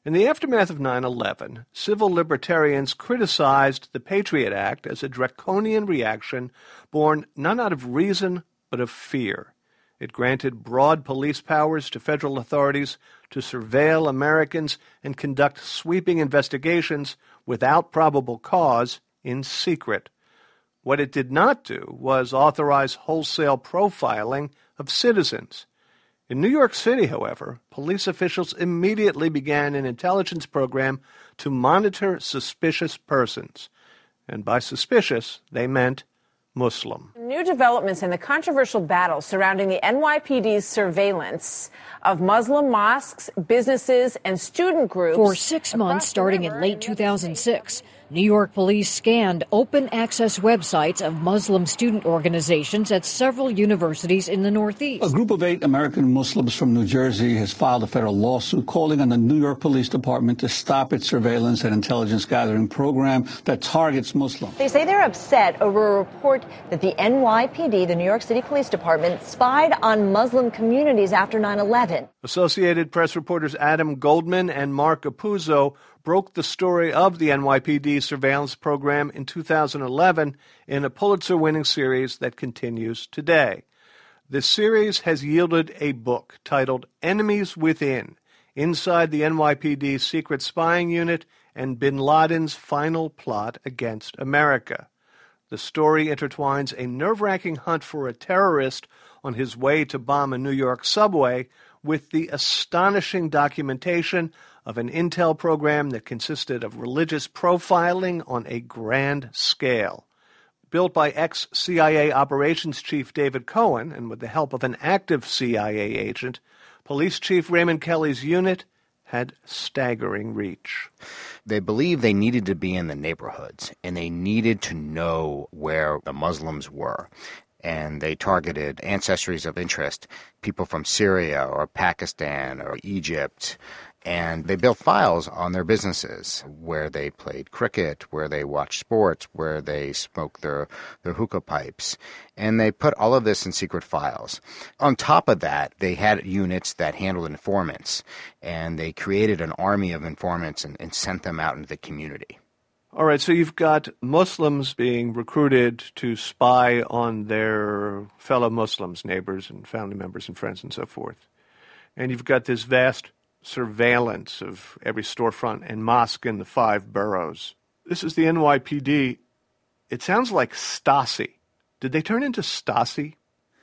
In the aftermath of 9/11, civil libertarians criticized the Patriot Act as a draconian reaction born not out of reason but of fear. It granted broad police powers to federal authorities to surveil Americans and conduct sweeping investigations without probable cause in secret. What it did not do was authorize wholesale profiling of citizens. In New York City, however, police officials immediately began an intelligence program to monitor suspicious persons. And by suspicious, they meant Muslim. New developments in the controversial battle surrounding the NYPD's surveillance of Muslim mosques, businesses, and student groups. For 6 months, starting in late 2006, New York police scanned open access websites of Muslim student organizations at several universities in the Northeast. A group of 8 American Muslims from New Jersey has filed a federal lawsuit calling on the New York Police Department to stop its surveillance and intelligence gathering program that targets Muslims. They say they're upset over a report that the NYPD, the New York City Police Department, spied on Muslim communities after 9/11. Associated Press reporters Adam Goldman and Mark Apuzzo broke the story of the NYPD surveillance program in 2011 in a Pulitzer-winning series that continues today. This series has yielded a book titled Enemies Within, Inside the NYPD Secret Spying Unit and Bin Laden's Final Plot Against America. The story intertwines a nerve-wracking hunt for a terrorist on his way to bomb a New York subway with the astonishing documentation of an intel program that consisted of religious profiling on a grand scale. Built by ex-CIA operations chief David Cohen, and with the help of an active CIA agent, Police Chief Raymond Kelly's unit had staggering reach. They believed they needed to be in the neighborhoods, and they needed to know where the Muslims were. And they targeted ancestries of interest, people from Syria or Pakistan or Egypt. And they built files on their businesses, where they played cricket, where they watched sports, where they smoked their hookah pipes. And they put all of this in secret files. On top of that, they had units that handled informants. And they created an army of informants and sent them out into the community. All right, so you've got Muslims being recruited to spy on their fellow Muslims, neighbors and family members and friends and so forth. And you've got this vast surveillance of every storefront and mosque in the 5 boroughs. This is the NYPD. It sounds like Stasi. Did they turn into Stasi?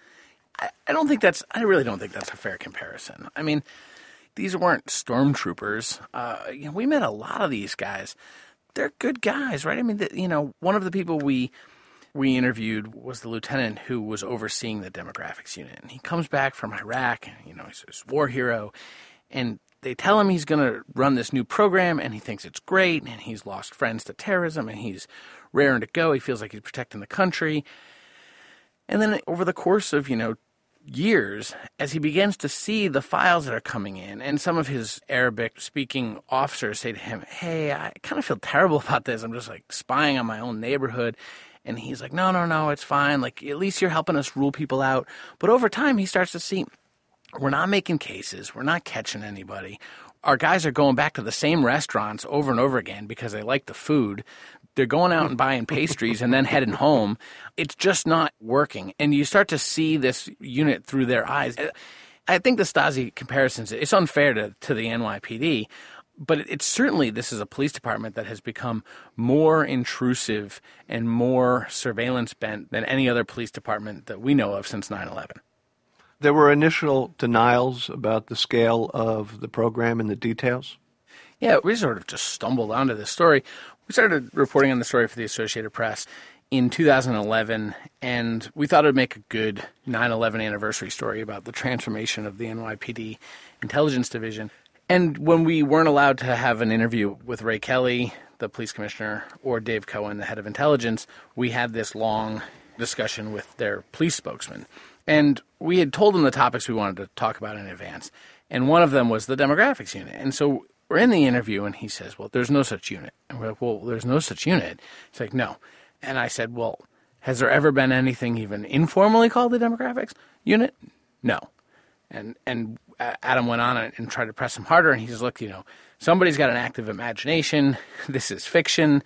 I really don't think that's a fair comparison. I mean, these weren't stormtroopers. We met a lot of these guys. They're good guys, right? I mean, one of the people we interviewed was the lieutenant who was overseeing the demographics unit. And he comes back from Iraq, and, he's a war hero. And they tell him he's going to run this new program, and he thinks it's great, and he's lost friends to terrorism, and he's raring to go. He feels like he's protecting the country. And then over the course of, years, as he begins to see the files that are coming in, and some of his Arabic-speaking officers say to him, hey, I kind of feel terrible about this. I'm just, spying on my own neighborhood. And he's like, no, it's fine. At least you're helping us rule people out. But over time, he starts to see, we're not making cases. We're not catching anybody. Our guys are going back to the same restaurants over and over again because they like the food. They're going out and buying pastries and then heading home. It's just not working. And you start to see this unit through their eyes. I think the Stasi comparisons, it's unfair to the NYPD, but it's certainly, this is a police department that has become more intrusive and more surveillance bent than any other police department that we know of since 9/11. There were initial denials about the scale of the program and the details? Yeah, we sort of just stumbled onto this story. We started reporting on the story for the Associated Press in 2011, and we thought it would make a good 9/11 anniversary story about the transformation of the NYPD Intelligence Division. And when we weren't allowed to have an interview with Ray Kelly, the police commissioner, or Dave Cohen, the head of intelligence, we had this long discussion with their police spokesman. And we had told them the topics we wanted to talk about in advance. And one of them was the demographics unit. And so we're in the interview, and he says, well, there's no such unit. And we're like, well, there's no such unit. He's like, no. And I said, well, has there ever been anything even informally called the demographics unit? No. And Adam went on and tried to press him harder, and he says, look, somebody's got an active imagination. This is fiction.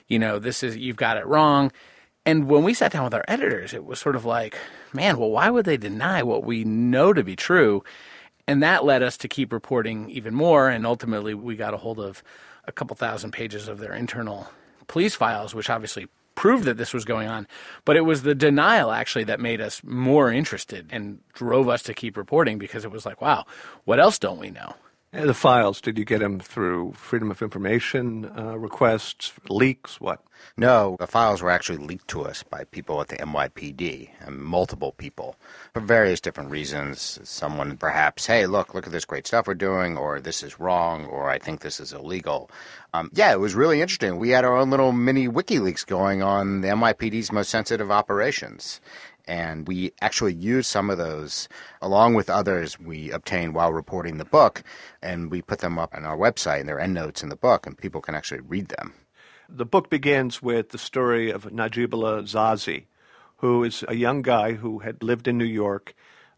You've got it wrong. And when we sat down with our editors, it was sort of like, man, well, why would they deny what we know to be true? And that led us to keep reporting even more. And ultimately, we got a hold of a couple thousand pages of their internal police files, which obviously proved that this was going on. But it was the denial, actually, that made us more interested and drove us to keep reporting, because it was like, wow, what else don't we know? And the files, did you get them through Freedom of Information requests, leaks, what? No, the files were actually leaked to us by people at the NYPD, and multiple people, for various different reasons. Someone perhaps, hey, look at this great stuff we're doing, or this is wrong, or I think this is illegal. It was really interesting. We had our own little mini WikiLeaks going on the NYPD's most sensitive operations. And we actually used some of those, along with others we obtained while reporting the book, and we put them up on our website, and they're endnotes in the book, and people can actually read them. The book begins with the story of Najibullah Zazi, who is a young guy who had lived in New York,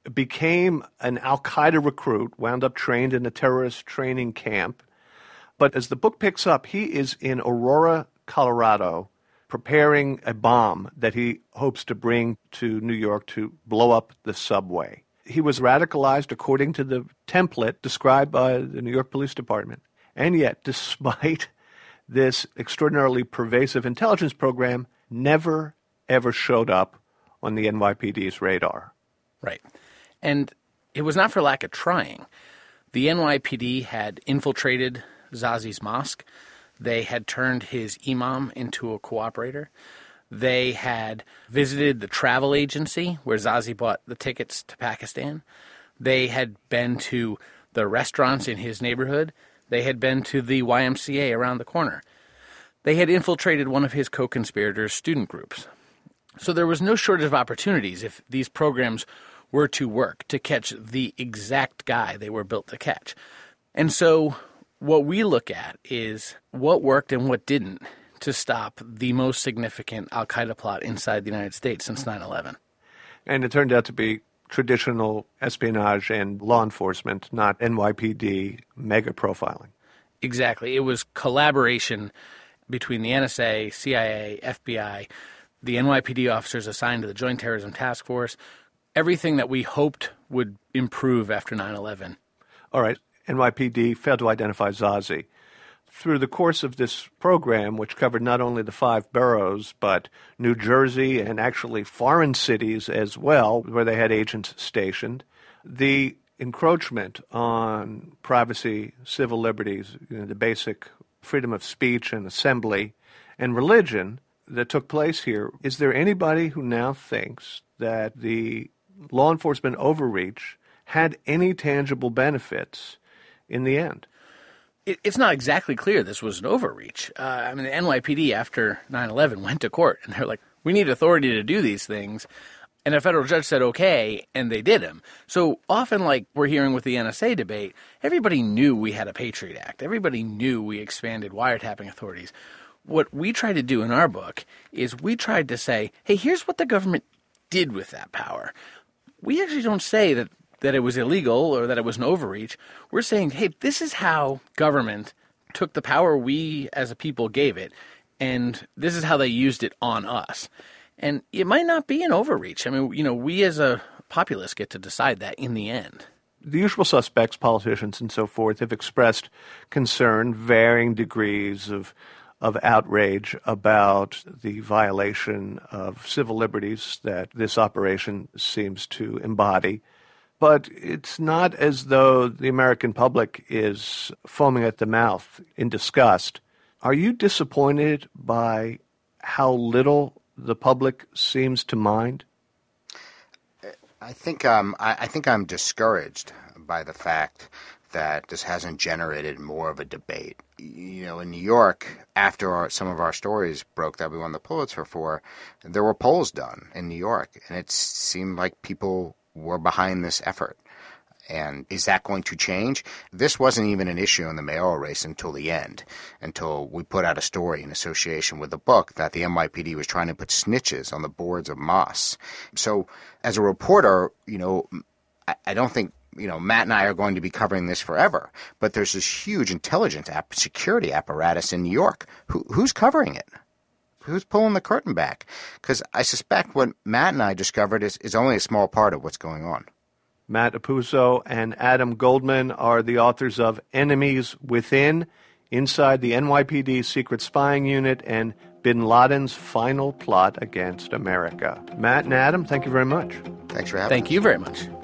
became an al-Qaeda recruit, wound up trained in a terrorist training camp. But as the book picks up, he is in Aurora, Colorado, preparing a bomb that he hopes to bring to New York to blow up the subway. He was radicalized according to the template described by the New York Police Department. And yet, despite this extraordinarily pervasive intelligence program, never, ever showed up on the NYPD's radar. Right. And it was not for lack of trying. The NYPD had infiltrated Zazi's mosque. They had turned his imam into a cooperator. They had visited the travel agency where Zazi bought the tickets to Pakistan. They had been to the restaurants in his neighborhood. They had been to the YMCA around the corner. They had infiltrated one of his co-conspirators' student groups. So there was no shortage of opportunities, if these programs were to work, to catch the exact guy they were built to catch. And so what we look at is what worked and what didn't to stop the most significant al-Qaeda plot inside the United States since 9/11. And it turned out to be traditional espionage and law enforcement, not NYPD mega profiling. Exactly. It was collaboration between the NSA, CIA, FBI, the NYPD officers assigned to the Joint Terrorism Task Force, everything that we hoped would improve after 9/11. All right. NYPD failed to identify Zazi. Through the course of this program, which covered not only the 5 boroughs, but New Jersey and actually foreign cities as well, where they had agents stationed, the encroachment on privacy, civil liberties, the basic freedom of speech and assembly, and religion that took place here, is there anybody who now thinks that the law enforcement overreach had any tangible benefits in the end? It's not exactly clear this was an overreach. The NYPD after 9/11 went to court, and they're like, we need authority to do these things. And a federal judge said, okay, and they did them. So often, like we're hearing with the NSA debate, everybody knew we had a Patriot Act. Everybody knew we expanded wiretapping authorities. What we tried to do in our book is we tried to say, hey, here's what the government did with that power. We actually don't say that it was illegal or that it was an overreach. We're saying, hey, this is how government took the power we as a people gave it, and this is how they used it on us. And it might not be an overreach. We as a populace get to decide that in the end. The usual suspects, politicians and so forth, have expressed concern, varying degrees of outrage about the violation of civil liberties that this operation seems to embody. But it's not as though the American public is foaming at the mouth in disgust. Are you disappointed by how little the public seems to mind? I think I'm discouraged by the fact that this hasn't generated more of a debate. In New York, after some of our stories broke that we won the Pulitzer for, there were polls done in New York, and it seemed like people were behind this effort. And is that going to change? This wasn't even an issue in the mayoral race until the end, until we put out a story in association with the book that the NYPD was trying to put snitches on the boards of mosques. So as a reporter, I don't think Matt and I are going to be covering this forever, but there's this huge intelligence security apparatus in New York. Who's covering it? Who's pulling the curtain back? Because I suspect what Matt and I discovered is only a small part of what's going on. Matt Apuzzo and Adam Goldman are the authors of Enemies Within, Inside the NYPD Secret Spying Unit, and Bin Laden's Final Plot Against America. Matt and Adam, thank you very much. Thanks for having us. Thank you very much.